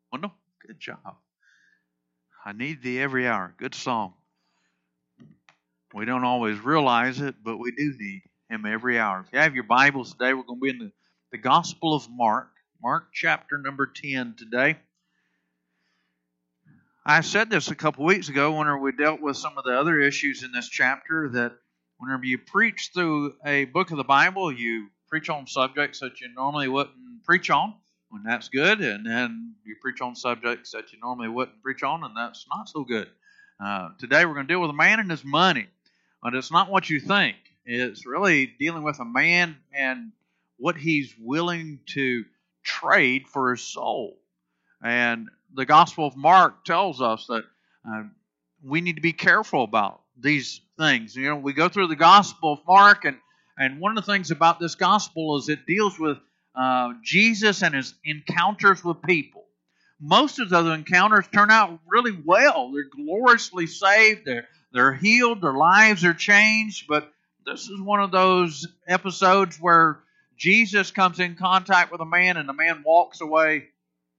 Wendell, good job. I need thee every hour. Good song. We don't always realize it, but we do need him every hour. If you have your Bibles today, we're going to be in the Gospel of Mark. Mark chapter number 10 today. I said this a couple weeks ago whenever we dealt with some of the other issues in this chapter, that whenever you preach through a book of the Bible, you preach on subjects that you normally wouldn't preach on, and that's good. And then you preach on subjects that you normally wouldn't preach on, and that's not so good. Today we're going to deal with a man and his money. But it's not what you think. It's really dealing with a man and what he's willing to trade for his soul. And the Gospel of Mark tells us that we need to be careful about these things. You know, we go through the Gospel of Mark, and one of the things about this Gospel is it deals with Jesus and his encounters with people. Most of those encounters turn out really well. They're gloriously saved. They're healed. Their lives are changed. But this is one of those episodes where Jesus comes in contact with a man and the man walks away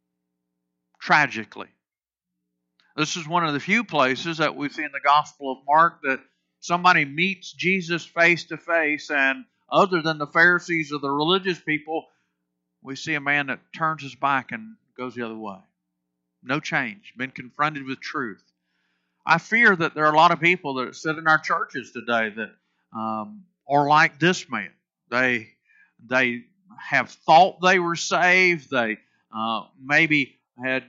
tragically. This is one of the few places that we see in the Gospel of Mark that somebody meets Jesus face to face, and other than the Pharisees or the religious people, we see a man that turns his back and goes the other way. No change. Been confronted with truth. I fear that there are a lot of people that sit in our churches today that are like this man. They have thought they were saved. They maybe had,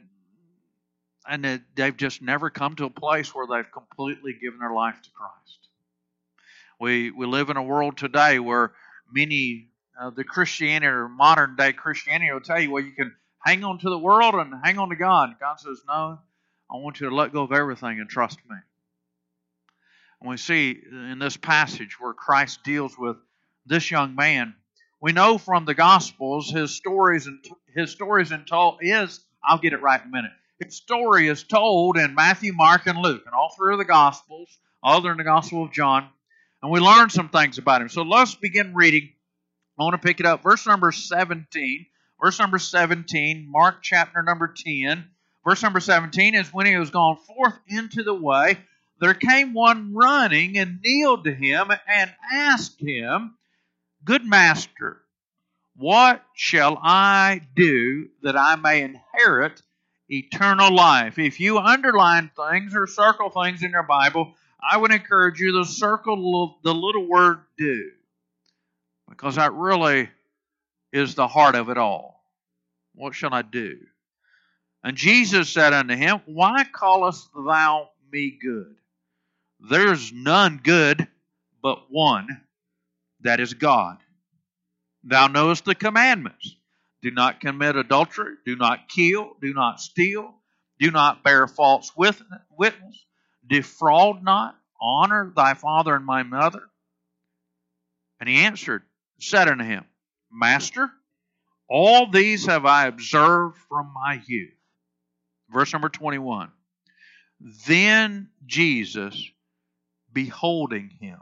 and they've just never come to a place where they've completely given their life to Christ. We live in a world today where many the Christianity or modern day Christianity will tell you, well, you can hang on to the world and hang on to God. God says, no, I want you to let go of everything and trust me. And we see in this passage where Christ deals with this young man, we know from the Gospels his story is told. I'll get it right in a minute. His story is told in Matthew, Mark, and Luke, and all three of the Gospels, other than the Gospel of John, and we learn some things about him. So let's begin reading. I want to pick it up, verse number 17. Verse number 17, Mark chapter number 10. Verse number 17 is, when he was gone forth into the way, there came one running and kneeled to him and asked him, Good master, what shall I do that I may inherit eternal life? If you underline things or circle things in your Bible, I would encourage you to circle the little word do, because that really is the heart of it all. What shall I do? And Jesus said unto him, Why callest thou me good? There's none good but one, that is God. Thou knowest the commandments. Do not commit adultery. Do not kill. Do not steal. Do not bear false witness. Defraud not. Honor thy father and my mother. And he answered, said unto him, Master, all these have I observed from my youth. Verse number 21. Then Jesus, beholding him,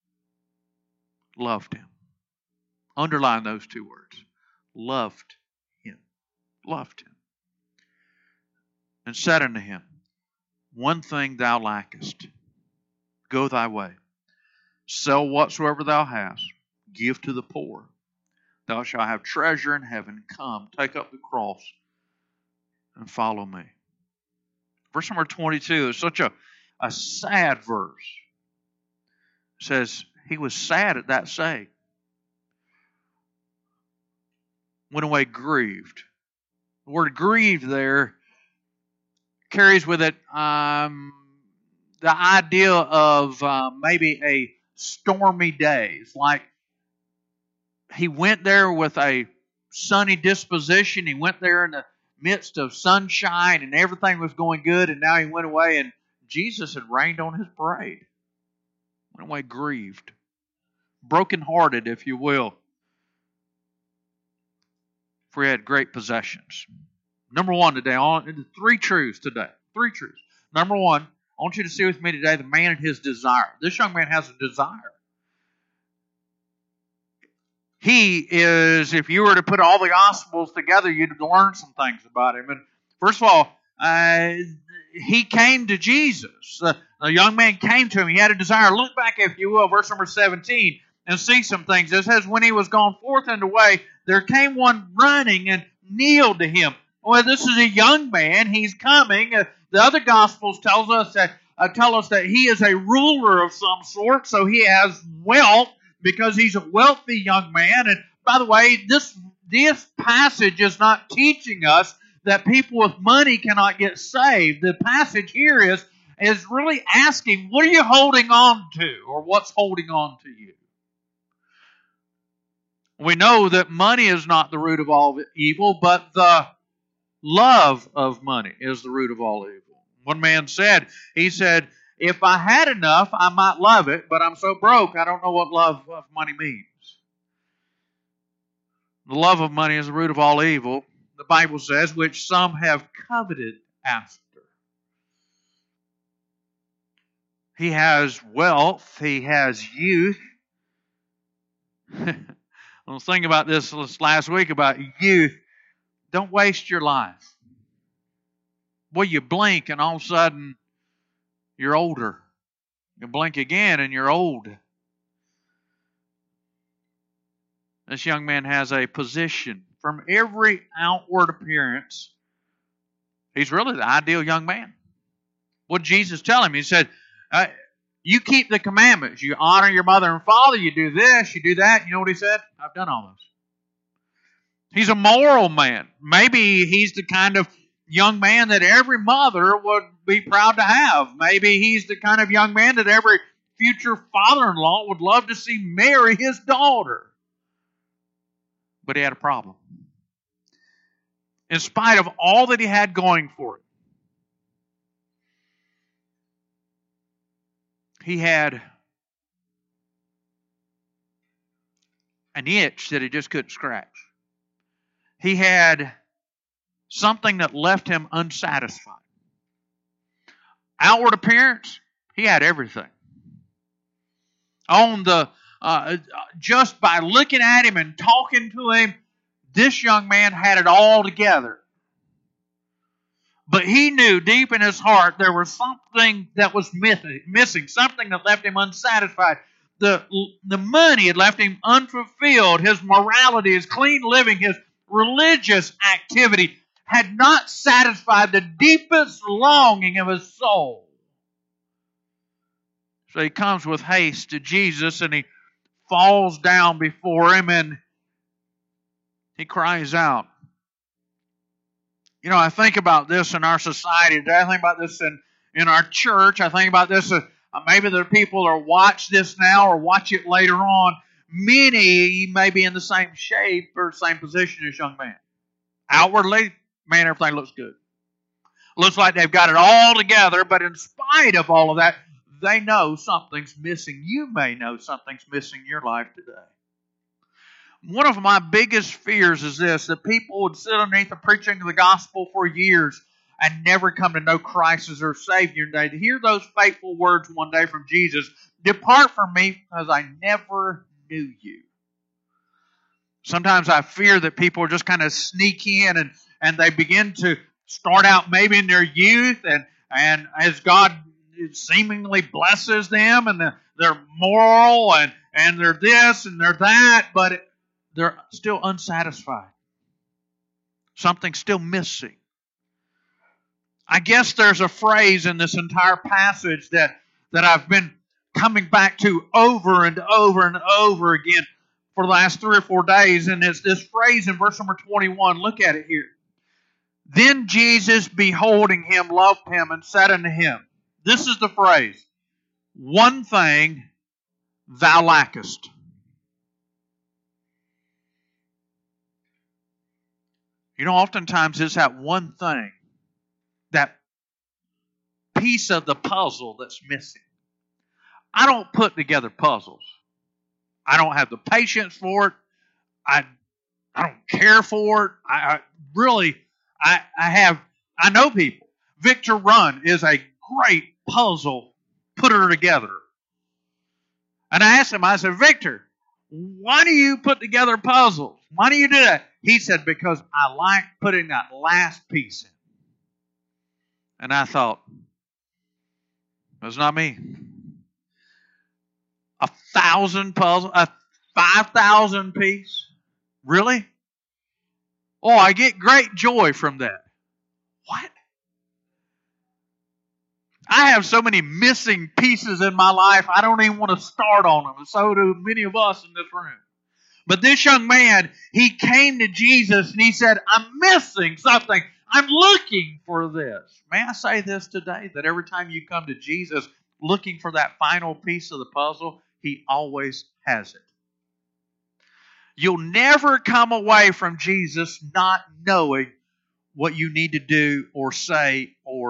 loved him. Underline those two words. Loved him. Loved him. And said unto him, One thing thou lackest. Go thy way. Sell whatsoever thou hast. Give to the poor. Thou shalt have treasure in heaven. Come, take up the cross, and follow me. Verse number 22 is such a sad verse. It says, he was sad at that saying. Went away grieved. The word grieved there carries with it the idea of maybe a stormy day. It's like he went there with a sunny disposition. He went there in the midst of sunshine and everything was going good, and now he went away and Jesus had rained on his parade. Went away grieved. Brokenhearted, if you will. For he had great possessions. Number one today, three truths today. Three truths. Number one, I want you to see with me today the man and his desire. This young man has a desire. He is, if you were to put all the Gospels together, you'd learn some things about him. And First of all, he came to Jesus. The young man came to him. He had a desire. Look back, if you will, verse number 17, and see some things. It says, when he was gone forth and away, there came one running and kneeled to him. Well, this is a young man. He's coming. The other Gospels tell us that he is a ruler of some sort, so he has wealth because he's a wealthy young man. And by the way, this passage is not teaching us that people with money cannot get saved. The passage here is really asking, what are you holding on to, or what's holding on to you? We know that money is not the root of all evil, but the love of money is the root of all evil. One man said, if I had enough, I might love it, but I'm so broke, I don't know what love of money means. The love of money is the root of all evil, the Bible says, which some have coveted after. He has wealth, he has youth. I was thinking about this last week about youth. Don't waste your life. Boy, you blink and all of a sudden you're older. You blink again and you're old. This young man has a position. From every outward appearance, he's really the ideal young man. What did Jesus tell him? He said, you keep the commandments. You honor your mother and father. You do this, you do that. You know what he said? I've done all those. He's a moral man. Maybe he's the kind of young man that every mother would be proud to have. Maybe he's the kind of young man that every future father-in-law would love to see marry his daughter. But he had a problem. In spite of all that he had going for him, he had an itch that he just couldn't scratch. He had something that left him unsatisfied. Outward appearance, he had everything. Just by looking at him and talking to him, this young man had it all together. But he knew deep in his heart there was something that was missing, something that left him unsatisfied. The money had left him unfulfilled. His morality, his clean living, his religious activity had not satisfied the deepest longing of his soul. So he comes with haste to Jesus and he falls down before him and he cries out. You know, I think about this in our society today. I think about this in our church. I think about this. Maybe there are people that watch this now or watch it later on. Many may be in the same shape or same position as young man. Outwardly, man, everything looks good. Looks like they've got it all together, but in spite of all of that, they know something's missing. You may know something's missing in your life today. One of my biggest fears is this, that people would sit underneath the preaching of the gospel for years and never come to know Christ as their Savior. And they'd hear those fateful words one day from Jesus, "Depart from me because I never knew you." Sometimes I fear that people are just kind of sneak in and they begin to start out maybe in their youth and as God seemingly blesses them and they're moral and they're this and they're that, but they're still unsatisfied. Something's still missing. I guess there's a phrase in this entire passage that I've been coming back to over and over and over again for the last 3 or 4 days, and it's this phrase in verse number 21. Look at it here. Then Jesus, beholding him, loved him, and said unto him, this is the phrase, one thing thou lackest. You know, oftentimes it's that one thing, that piece of the puzzle that's missing. I don't put together puzzles. I don't have the patience for it. I don't care for it. I know people. Victor Runn is a great puzzle putter together. And I asked him, I said, Victor, why do you put together puzzles? Why do you do that? He said, because I like putting that last piece in. And I thought, that's not me. 1,000 puzzle, a 5,000 piece? Really? Oh, I get great joy from that. What? I have so many missing pieces in my life, I don't even want to start on them. And so do many of us in this room. But this young man, he came to Jesus and he said, I'm missing something. I'm looking for this. May I say this today, that every time you come to Jesus looking for that final piece of the puzzle, He always has it. You'll never come away from Jesus not knowing what you need to do or say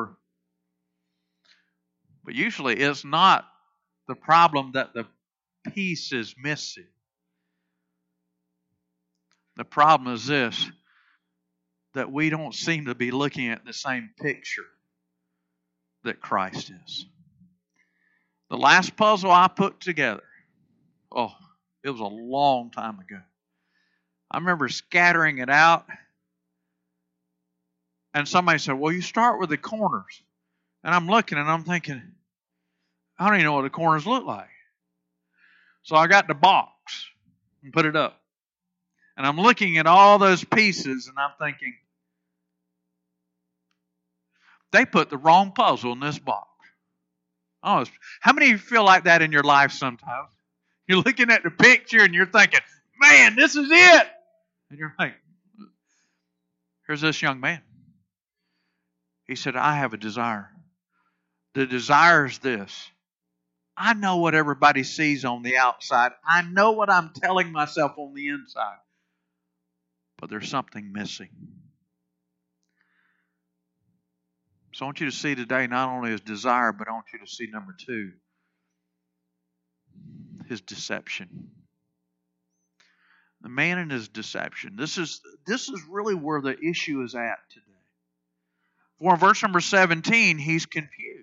but usually it's not the problem that the piece is missing. The problem is this, that we don't seem to be looking at the same picture that Christ is. The last puzzle I put together, it was a long time ago. I remember scattering it out, and somebody said, well, you start with the corners. And I'm looking and I'm thinking, I don't even know what the corners look like. So I got the box and put it up. And I'm looking at all those pieces and I'm thinking, they put the wrong puzzle in this box. Oh, how many of you feel like that in your life sometimes? You're looking at the picture and you're thinking, man, this is it. And you're like, here's this young man. He said, I have a desire. The desire is this. I know what everybody sees on the outside. I know what I'm telling myself on the inside. But there's something missing. So I want you to see today not only his desire, but I want you to see number 2, his deception. The man and his deception. This is really where the issue is at today. For in verse number 17, he's confused.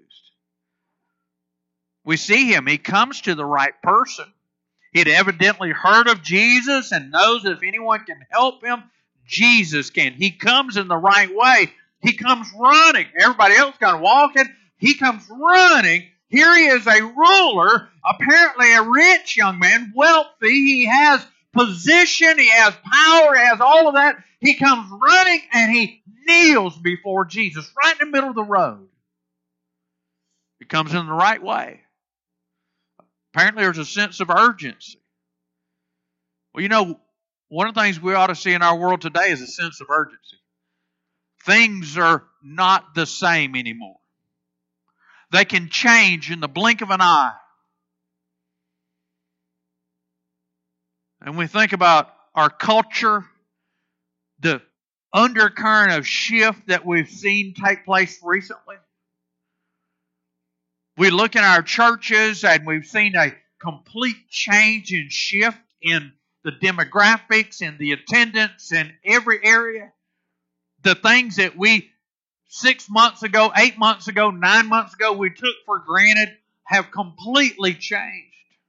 We see him. He comes to the right person. He had evidently heard of Jesus and knows if anyone can help him, Jesus can. He comes in the right way. He comes running. Everybody else got walking. He comes running. Here he is, a ruler, apparently a rich young man, wealthy. He has position. He has power. He has all of that. He comes running and he kneels before Jesus right in the middle of the road. He comes in the right way. Apparently there's a sense of urgency. Well, one of the things we ought to see in our world today is a sense of urgency. Things are not the same anymore. They can change in the blink of an eye. And we think about our culture, the undercurrent of shift that we've seen take place recently. We look in our churches and we've seen a complete change and shift in the demographics and the attendance in every area. The things that we 6 months ago, 8 months ago, 9 months ago, we took for granted have completely changed.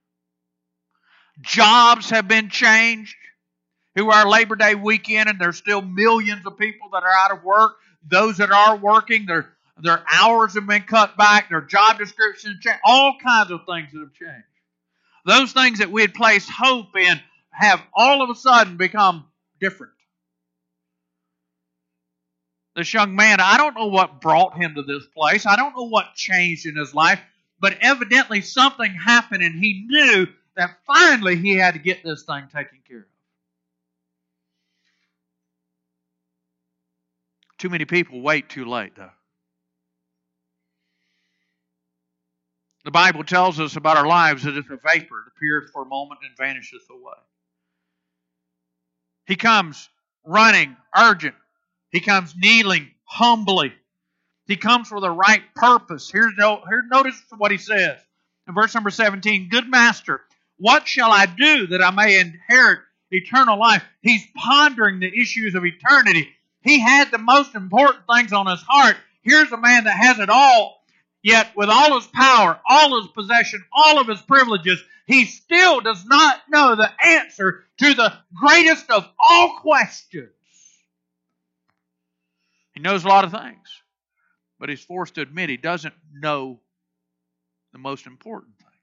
Jobs have been changed. Here our Labor Day weekend, and there's still millions of people that are out of work. Those that are working, their hours have been cut back, their job descriptions changed, all kinds of things that have changed. Those things that we had placed hope in have all of a sudden become different. This young man, I don't know what brought him to this place. I don't know what changed in his life, but evidently something happened and he knew that finally he had to get this thing taken care of. Too many people wait too late, though. The Bible tells us about our lives that it's a vapor. It appears for a moment and vanisheth away. He comes running, urgent. He comes kneeling, humbly. He comes for the right purpose. Notice what he says. In verse number 17, Good Master, what shall I do that I may inherit eternal life? He's pondering the issues of eternity. He had the most important things on his heart. Here's a man that has it all. Yet with all his power, all his possession, all of his privileges, he still does not know the answer to the greatest of all questions. He knows a lot of things. But he's forced to admit he doesn't know the most important thing.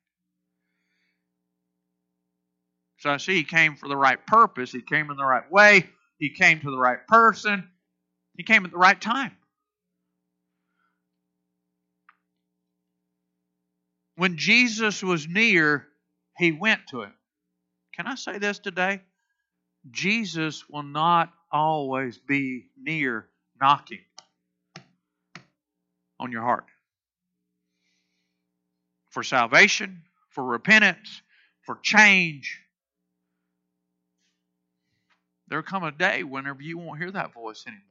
So I see he came for the right purpose. He came in the right way. He came to the right person. He came at the right time. When Jesus was near, he went to him. Can I say this today? Jesus will not always be near knocking on your heart. For salvation, for repentance, for change. There'll come a day whenever you won't hear that voice anymore.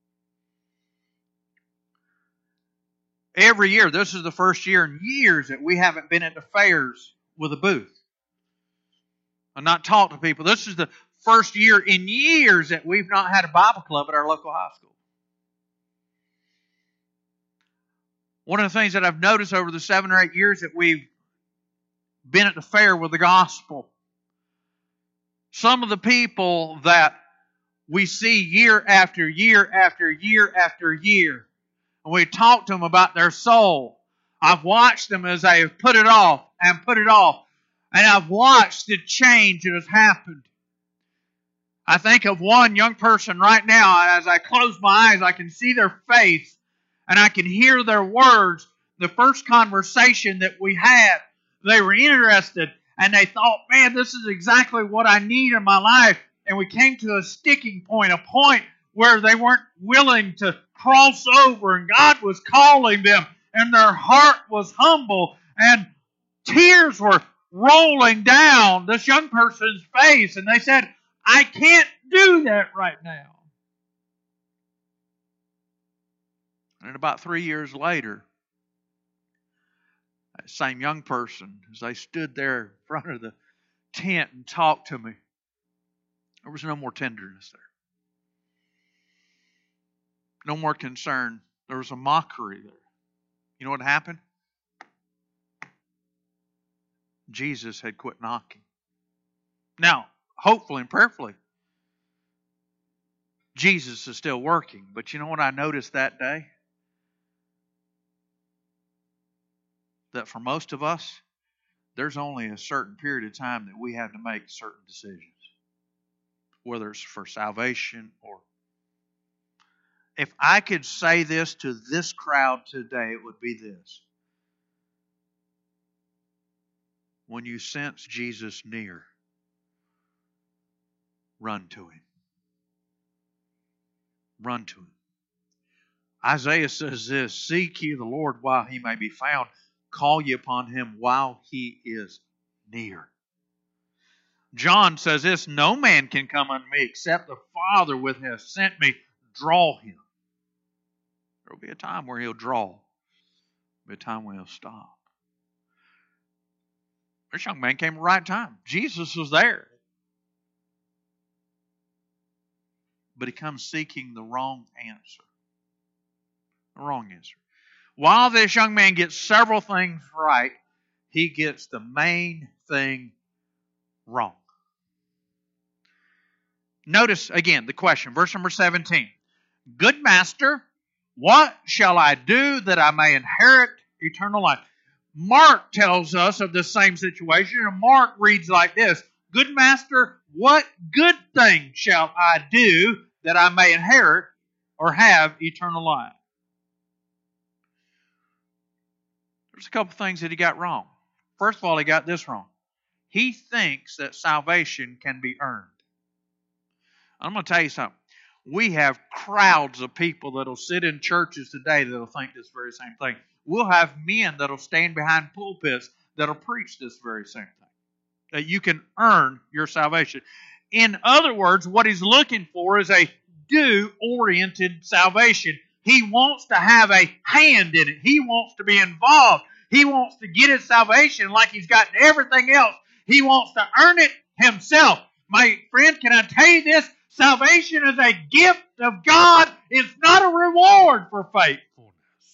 Every year, this is the first year in years that we haven't been at the fairs with a booth. And not talked to people. This is the first year in years that we've not had a Bible club at our local high school. One of the things that I've noticed over the 7 or 8 years that we've been at the fair with the gospel, some of the people that we see year after year after year after year, and we talk to them about their soul. I've watched them as they have put it off and put it off. And I've watched the change that has happened. I think of one young person right now. As I close my eyes, I can see their face and I can hear their words. The first conversation that we had, they were interested and they thought, man, this is exactly what I need in my life. And we came to a sticking point, a point where they weren't willing to cross over, and God was calling them, and their heart was humble, and tears were rolling down this young person's face, and they said, I can't do that right now. And about 3 years later, that same young person, as they stood there in front of the tent and talked to me, there was no more tenderness there. No more concern. There was a mockery there. You know what happened? Jesus had quit knocking. Now, hopefully and prayerfully, Jesus is still working. But you know what I noticed that day? That for most of us, there's only a certain period of time that we have to make certain decisions. Whether it's for salvation or... If I could say this to this crowd today, it would be this. When you sense Jesus near, run to Him. Run to Him. Isaiah says this, seek ye the Lord while He may be found. Call ye upon Him while He is near. John says this, no man can come unto me except the Father which hath sent me draw him. There will be a time where He'll draw. There will be a time when He'll stop. This young man came at the right time. Jesus was there. But he comes seeking the wrong answer. The wrong answer. While this young man gets several things right, he gets the main thing wrong. Notice again the question, verse number 17. Good master, what shall I do that I may inherit eternal life? Mark tells us of the same situation, and Mark reads like this. Good master, what good thing shall I do that I may inherit or have eternal life? There's a couple things that he got wrong. First of all, he got this wrong. He thinks that salvation can be earned. I'm going to tell you something. We have crowds of people that will sit in churches today that will think this very same thing. We'll have men that will stand behind pulpits that will preach this very same thing. That you can earn your salvation. In other words, what he's looking for is a do-oriented salvation. He wants to have a hand in it. He wants to be involved. He wants to get his salvation like he's gotten everything else. He wants to earn it himself. My friend, can I tell you this? Salvation is a gift of God. It's not a reward for faithfulness.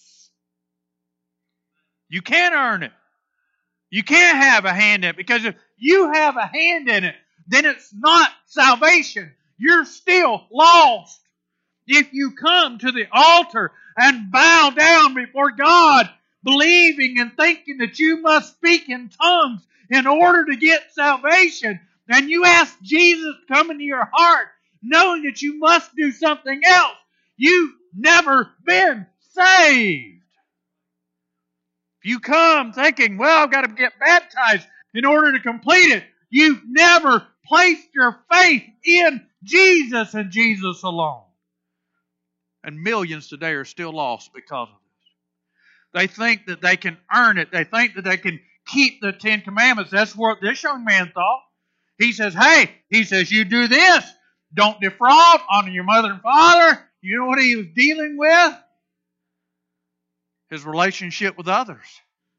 You can't earn it. You can't have a hand in it, because if you have a hand in it, then it's not salvation. You're still lost. If you come to the altar and bow down before God, believing and thinking that you must speak in tongues in order to get salvation, and you ask Jesus to come into your heart, knowing that you must do something else, you've never been saved. If you come thinking, well, I've got to get baptized in order to complete it, you've never placed your faith in Jesus and Jesus alone. And millions today are still lost because of this. They think that they can earn it. They think that they can keep the Ten Commandments. That's what this young man thought. He says, you do this. Don't defraud. Honor your mother and father. You know what he was dealing with? His relationship with others.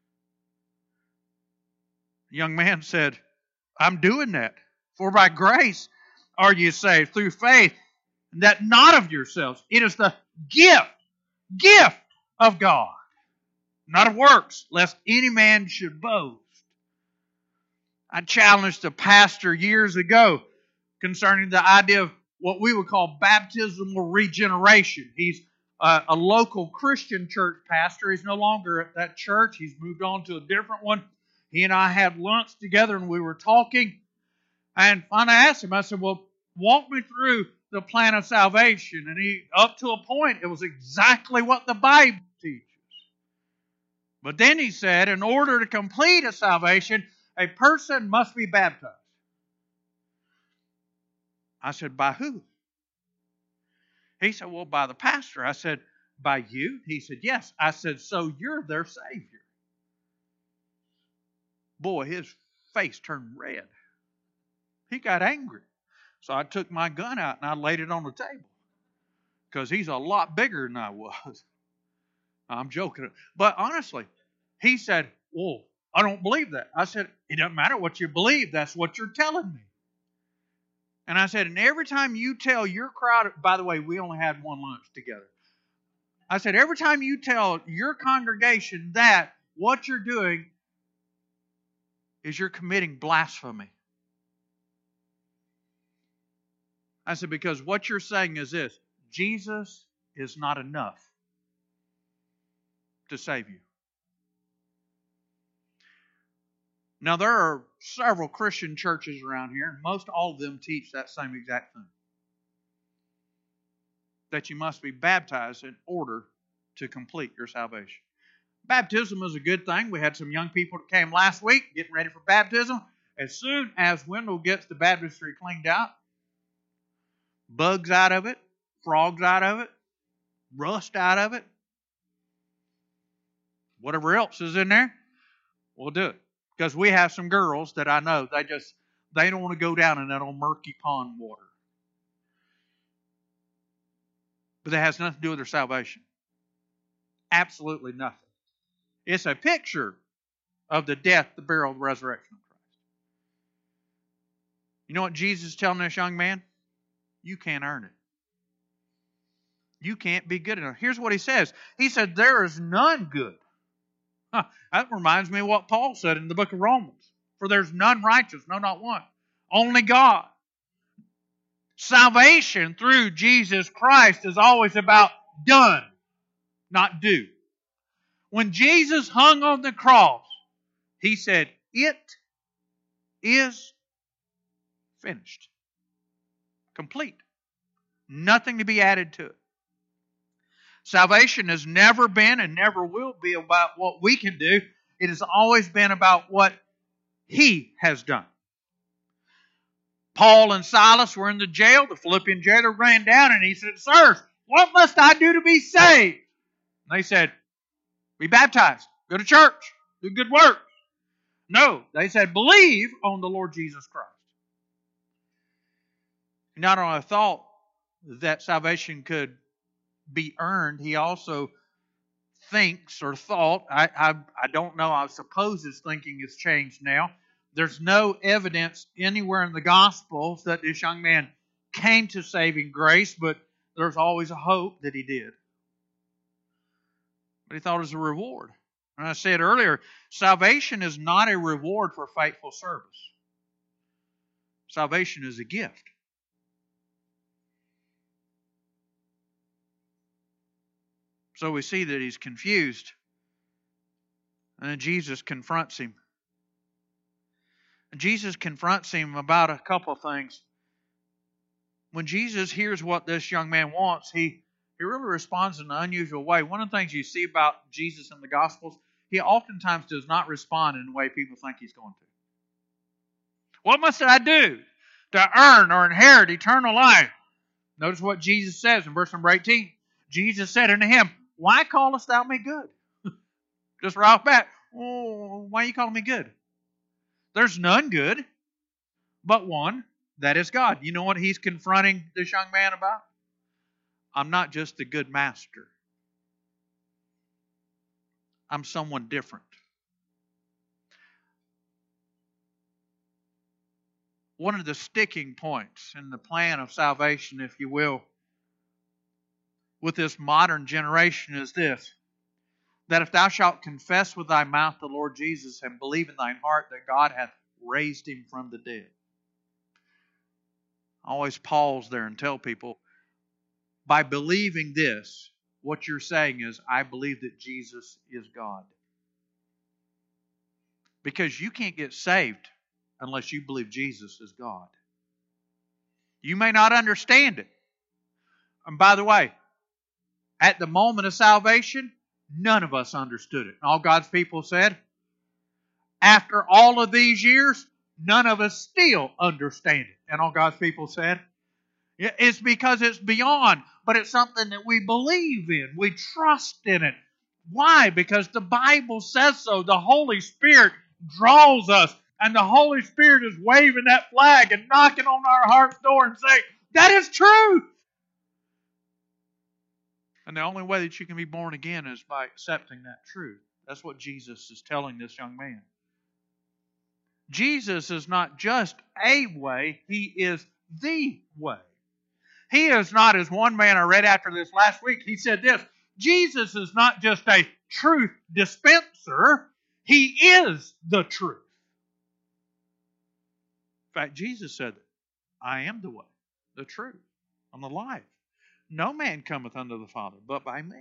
The young man said, I'm doing that. For by grace are you saved through faith, and that not of yourselves. It is the gift of God, not of works, lest any man should boast. I challenged a pastor years ago concerning the idea of what we would call baptismal regeneration. He's a local Christian church pastor. He's no longer at that church. He's moved on to a different one. He and I had lunch together and we were talking. And finally I asked him, I said, well, walk me through the plan of salvation. And he, up to a point, it was exactly what the Bible teaches. But then he said, in order to complete a salvation, a person must be baptized. I said, by who? He said, well, by the pastor. I said, by you? He said, yes. I said, so you're their Savior. Boy, his face turned red. He got angry. So I took my gun out and I laid it on the table. Because he's a lot bigger than I was. I'm joking. But honestly, he said, well, I don't believe that. I said, it doesn't matter what you believe. That's what you're telling me. And I said, and every time you tell your crowd, by the way, we only had one lunch together. I said, every time you tell your congregation that, what you're doing is you're committing blasphemy. I said, because what you're saying is this: Jesus is not enough to save you. Now, there are several Christian churches around here, and most all of them teach that same exact thing. That you must be baptized in order to complete your salvation. Baptism is a good thing. We had some young people that came last week getting ready for baptism. As soon as Wendell gets the baptistry cleaned out, bugs out of it, frogs out of it, rust out of it, whatever else is in there, we'll do it. Because we have some girls that I know, they don't want to go down in that old murky pond water. But that has nothing to do with their salvation. Absolutely nothing. It's a picture of the death, the burial, the resurrection of Christ. You know what Jesus is telling this young man? You can't earn it. You can't be good enough. Here's what he says. He said, there is none good. That reminds me of what Paul said in the book of Romans. For there's none righteous, no, not one. Only God. Salvation through Jesus Christ is always about done, not do. When Jesus hung on the cross, he said, it is finished. Complete. Nothing to be added to it. Salvation has never been and never will be about what we can do. It has always been about what He has done. Paul and Silas were in the jail. The Philippian jailer ran down and he said, sirs, what must I do to be saved? And they said, be baptized, go to church, do good work. No, they said, believe on the Lord Jesus Christ. He not only thought that salvation could be earned, he also thinks or thought, I don't know, I suppose his thinking has changed now. There's no evidence anywhere in the Gospels that this young man came to saving grace, but there's always a hope that he did. But he thought it was a reward. And I said earlier, salvation is not a reward for faithful service. Salvation is a gift. So we see that he's confused. And then Jesus confronts him. And Jesus confronts him about a couple of things. When Jesus hears what this young man wants, he really responds in an unusual way. One of the things you see about Jesus in the Gospels, he oftentimes does not respond in the way people think he's going to. What must I do to earn or inherit eternal life? Notice what Jesus says in verse number 18. Jesus said unto him, Why callest thou me good? Just right off bat, why are you calling me good? There's none good but one, that is God. You know what he's confronting this young man about? I'm not just a good master. I'm someone different. One of the sticking points in the plan of salvation, if you will, with this modern generation is this, that if thou shalt confess with thy mouth the Lord Jesus and believe in thine heart that God hath raised him from the dead. I always pause there and tell people, by believing this, what you're saying is, I believe that Jesus is God. Because you can't get saved unless you believe Jesus is God. You may not understand it. And by the way, at the moment of salvation, none of us understood it. And all God's people said, after all of these years, none of us still understand it. And all God's people said, it's because it's beyond, but it's something that we believe in. We trust in it. Why? Because the Bible says so. The Holy Spirit draws us, and the Holy Spirit is waving that flag and knocking on our heart's door and saying, that is true. And the only way that you can be born again is by accepting that truth. That's what Jesus is telling this young man. Jesus is not just a way, He is the way. He is not, as one man I read after this last week, he said this, Jesus is not just a truth dispenser, He is the truth. In fact, Jesus said, I am the way, the truth, and the life. No man cometh unto the Father but by me.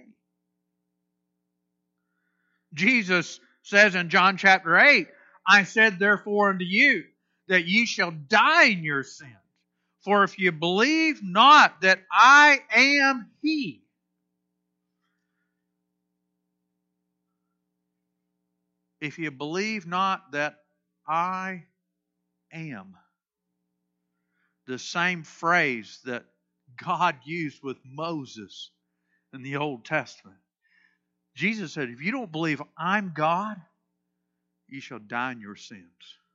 Jesus says in John chapter 8, I said therefore unto you, that ye shall die in your sins. For if you believe not that I am He, if you believe not that I am, the same phrase that God used with Moses in the Old Testament. Jesus said, if you don't believe I'm God, you shall die in your sins.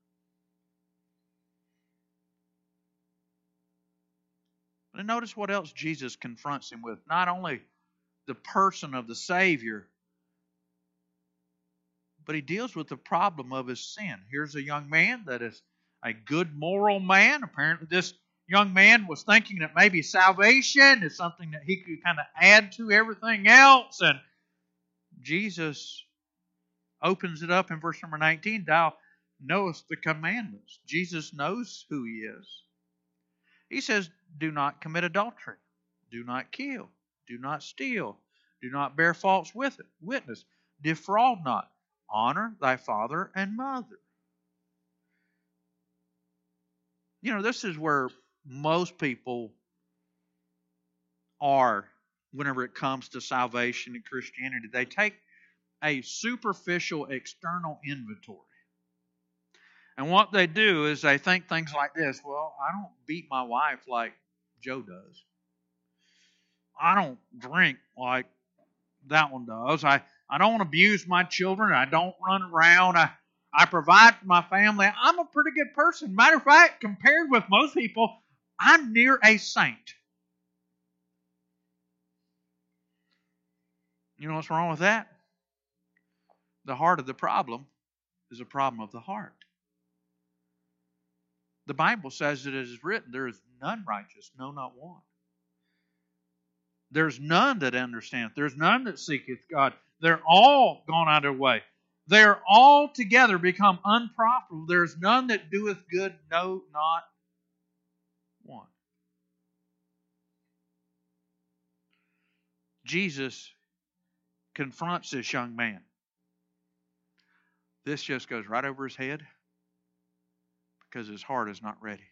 And notice what else Jesus confronts him with. Not only the person of the Savior, but He deals with the problem of his sin. Here's a young man that is a good moral man. Apparently this young man was thinking that maybe salvation is something that he could kind of add to everything else. And Jesus opens it up in verse number 19. Thou knowest the commandments. Jesus knows who He is. He says, do not commit adultery. Do not kill. Do not steal. Do not bear false witness. Defraud not. Honor thy father and mother. You know, this is where most people are whenever it comes to salvation and Christianity. They take a superficial external inventory. And what they do is they think things like this. Well, I don't beat my wife like Joe does. I don't drink like that one does. I don't abuse my children. I don't run around. I provide for my family. I'm a pretty good person. Matter of fact, compared with most people, I'm near a saint. You know what's wrong with that? The heart of the problem is a problem of the heart. The Bible says it is written, there is none righteous, no, not one. There's none that understandeth. There's none that seeketh God. They're all gone out of their way. They're all together become unprofitable. There's none that doeth good, no, not one. Jesus confronts this young man. This just goes right over his head because his heart is not ready.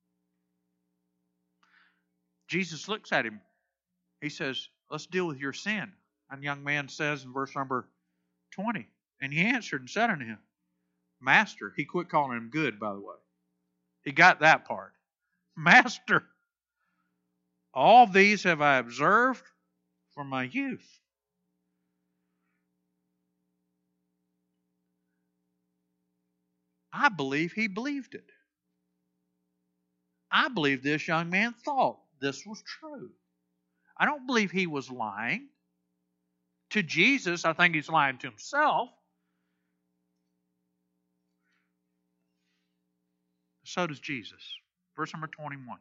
Jesus looks at him. He says, let's deal with your sin. And the young man says in verse number 20, and he answered and said unto him, Master, he quit calling him good, by the way. He got that part. Master, all these have I observed from my youth. I believe he believed it. I believe this young man thought this was true. I don't believe he was lying to Jesus. I think he's lying to himself. So does Jesus. Verse number 21.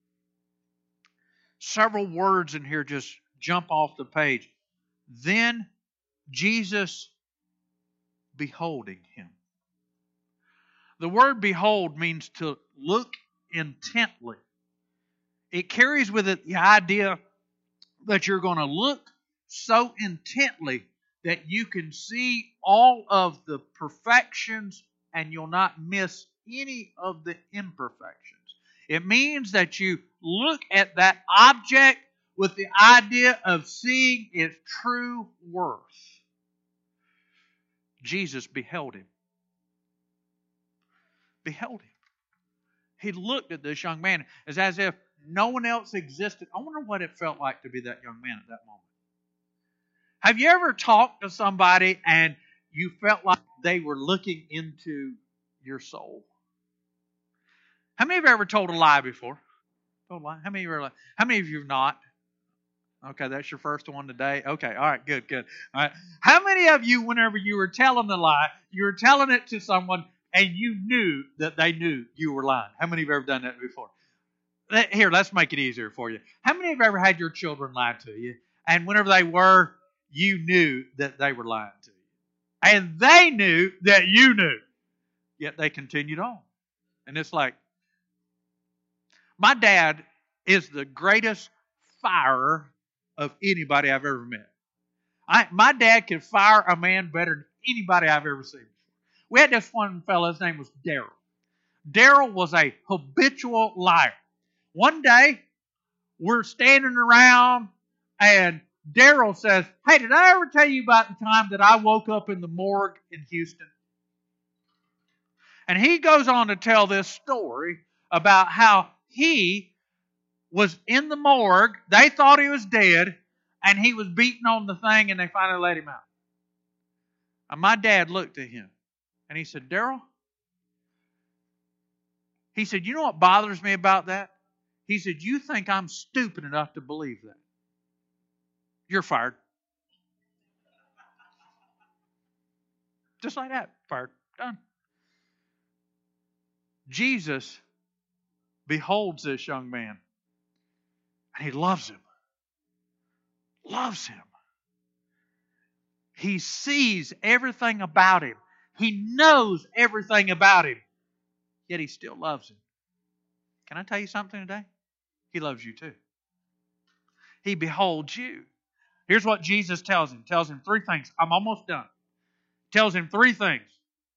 Several words in here just jump off the page. Then Jesus beholding him. The word behold means to look intently. It carries with it the idea that you're going to look so intently that you can see all of the perfections and you'll not miss any of the imperfections. It means that you look at that object with the idea of seeing its true worth. Jesus beheld him. Beheld him. He looked at this young man as if no one else existed. I wonder what it felt like to be that young man at that moment. Have you ever talked to somebody and you felt like they were looking into your soul? How many of you have ever told a lie before? Told a lie? How many of you How many of you have not? Okay, that's your first one today. Okay, all right, good. All right. How many of you, whenever you were telling the lie, you were telling it to someone and you knew that they knew you were lying? How many of you have ever done that before? Here, let's make it easier for you. How many of you ever had your children lie to you? And whenever they were, you knew that they were lying to you. And they knew that you knew. Yet they continued on. And it's like, my dad is the greatest firer of anybody I've ever met. My dad could fire a man better than anybody I've ever seen before. We had this one fellow, his name was Daryl. Daryl was a habitual liar. One day, we're standing around and Daryl says, hey, did I ever tell you about the time that I woke up in the morgue in Houston? And he goes on to tell this story about how he was in the morgue. They thought he was dead, and he was beating on the thing, and they finally let him out. And my dad looked at him, and he said, Daryl, he said, you know what bothers me about that? He said, you think I'm stupid enough to believe that. You're fired. Just like that. Fired. Done. Jesus beholds this young man. And he loves him. Loves him. He sees everything about him. He knows everything about him. Yet he still loves him. Can I tell you something today? He loves you too. He beholds you. Here's what Jesus tells him. Tells him three things. I'm almost done. Tells him three things.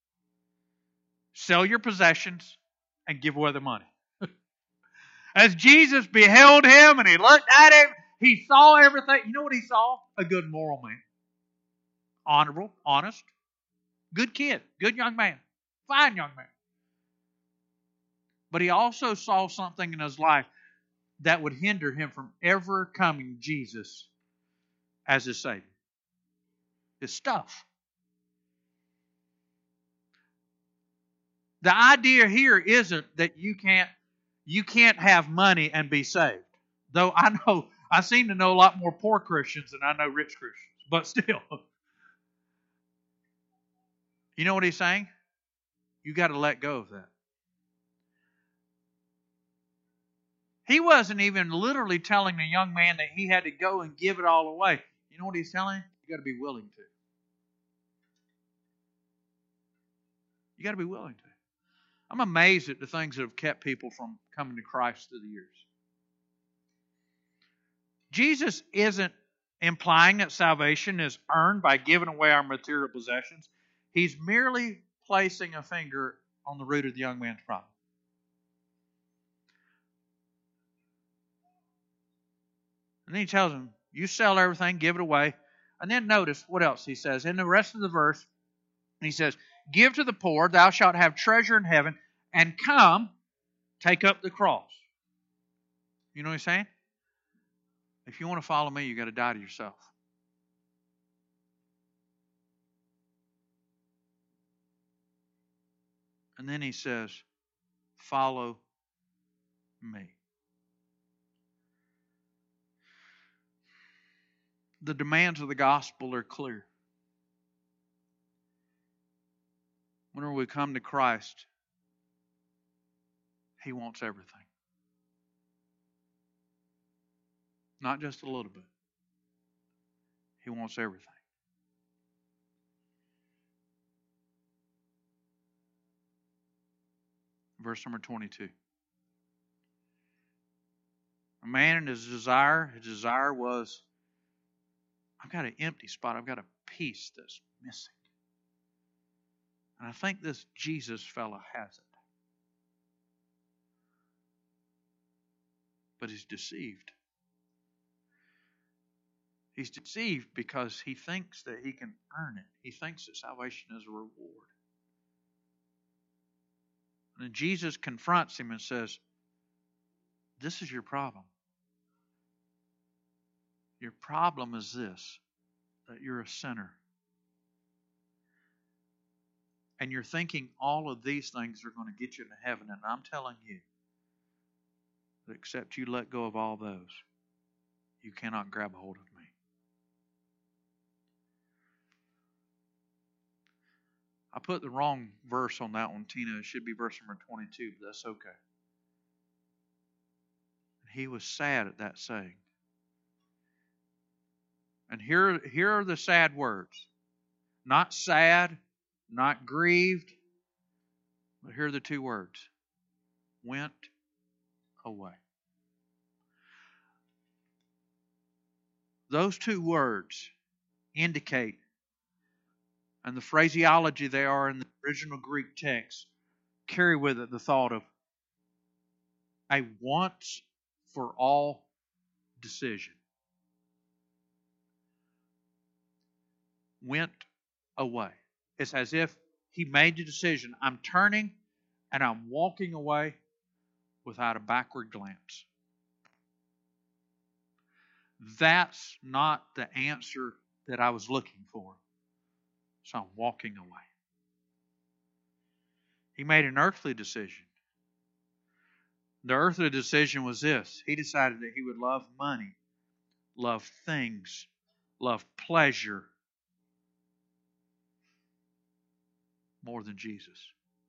Sell your possessions and give away the money. As Jesus beheld him and he looked at him, he saw everything. You know what he saw? A good moral man. Honorable, honest, good kid, good young man, fine young man. But he also saw something in his life that would hinder him from ever coming Jesus as his Savior. His stuff. The idea here isn't that you can't have money and be saved. Though I seem to know a lot more poor Christians than I know rich Christians. But still. You know what he's saying? You got to let go of that. He wasn't even literally telling the young man that he had to go and give it all away. You know what he's telling him? You got to be willing to. You got to be willing to. I'm amazed at the things that have kept people from coming to Christ through the years. Jesus isn't implying that salvation is earned by giving away our material possessions. He's merely placing a finger on the root of the young man's problem. And then he tells him, you sell everything, give it away. And then notice what else he says. In the rest of the verse, he says, give to the poor, thou shalt have treasure in heaven, and come, take up the cross. You know what he's saying? If you want to follow me, you've got to die to yourself. And then he says, follow me. The demands of the gospel are clear. Whenever we come to Christ, He wants everything. Not just a little bit. He wants everything. Verse number 22. A man in his desire was, I've got an empty spot. I've got a piece that's missing. And I think this Jesus fellow has it. But he's deceived. He's deceived because he thinks that he can earn it. He thinks that salvation is a reward. And then Jesus confronts him and says, this is your problem. Your problem is this, that you're a sinner. And you're thinking all of these things are going to get you into heaven. And I'm telling you that except you let go of all those, you cannot grab a hold of me. I put the wrong verse on that one, Tina. It should be verse number 22, but that's okay. He was sad at that saying. And here are the sad words. Not sad, not grieved, but here are the two words. Went away. Those two words indicate, and the phraseology they are in the original Greek text, carry with it the thought of a once for all decision. Went away. It's as if he made the decision. I'm turning and I'm walking away without a backward glance. That's not the answer that I was looking for. So I'm walking away. He made an earthly decision. The earthly decision was this. He decided that he would love money, love things, love pleasure more than Jesus.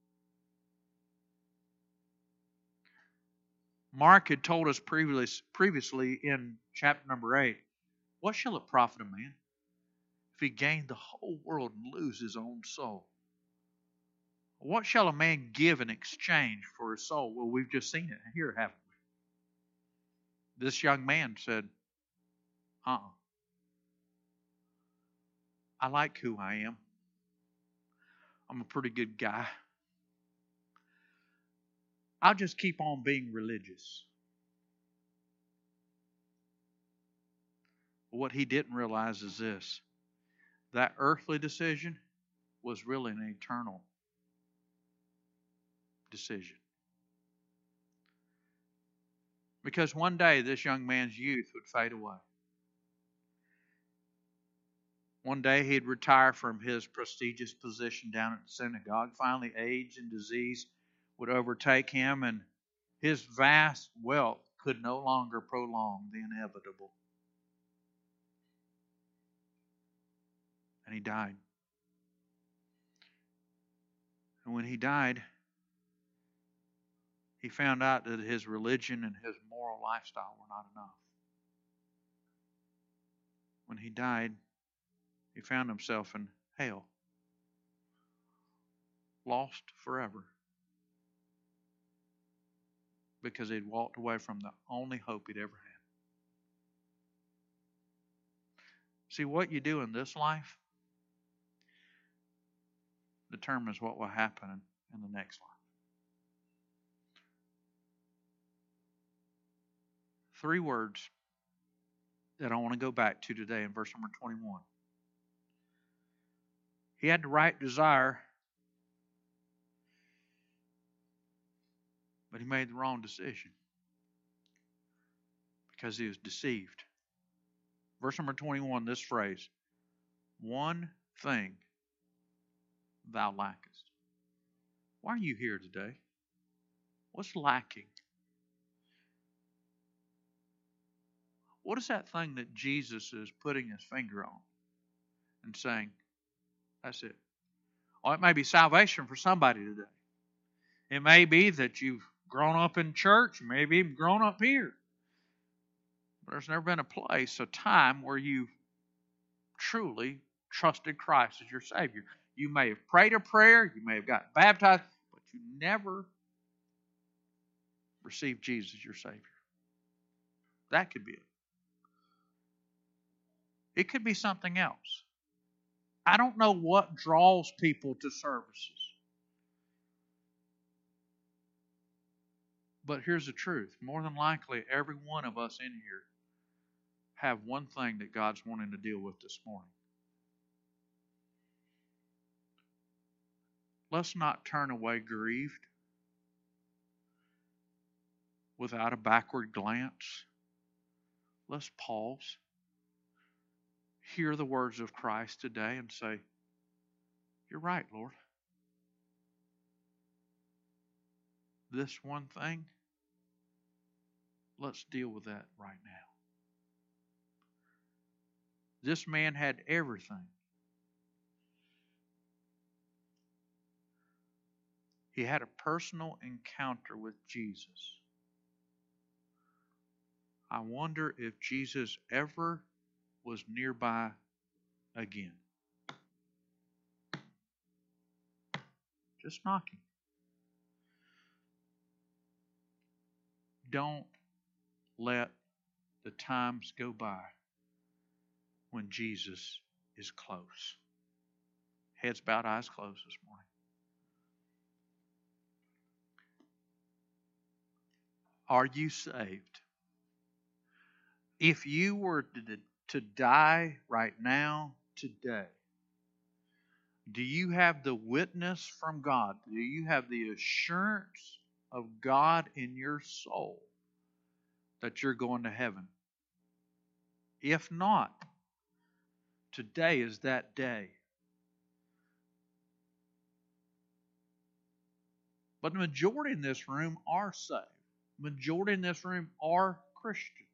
Mark had told us previously in chapter number 8, what shall it profit a man if he gain the whole world and lose his own soul? What shall a man give in exchange for his soul? Well, we've just seen it here, haven't we? This young man said, I like who I am. I'm a pretty good guy. I'll just keep on being religious. What he didn't realize is this. That earthly decision was really an eternal decision. Because one day this young man's youth would fade away. One day he'd retire from his prestigious position down at the synagogue. Finally, age and disease would overtake him, and his vast wealth could no longer prolong the inevitable. And he died. And when he died, he found out that his religion and his moral lifestyle were not enough. When he died, he found himself in hell, lost forever, because he'd walked away from the only hope he'd ever had. See, what you do in this life determines what will happen in the next life. 3 words that I want to go back to today in verse number 21. He had the right desire, but he made the wrong decision because he was deceived. Verse number 21, this phrase, one thing thou lackest. Why are you here today? What's lacking? What is that thing that Jesus is putting his finger on and saying, that's it? Or it may be salvation for somebody today. It may be that you've grown up in church, maybe even grown up here. But there's never been a place, a time where you've truly trusted Christ as your Savior. You may have prayed a prayer, you may have gotten baptized, but you never received Jesus as your Savior. That could be it. It could be something else. I don't know what draws people to services. But here's the truth. More than likely, every one of us in here have one thing that God's wanting to deal with this morning. Let's not turn away grieved without a backward glance. Let's pause, hear the words of Christ today and say, you're right, Lord. This one thing, let's deal with that right now. This man had everything. He had a personal encounter with Jesus. I wonder if Jesus ever was nearby again. Just knocking. Don't let the times go by when Jesus is close. Heads bowed, eyes closed this morning. Are you saved? If you were to die right now, today, do you have the witness from God? Do you have the assurance of God in your soul that you're going to heaven? If not, today is that day. But the majority in this room are saved. The majority in this room are Christians.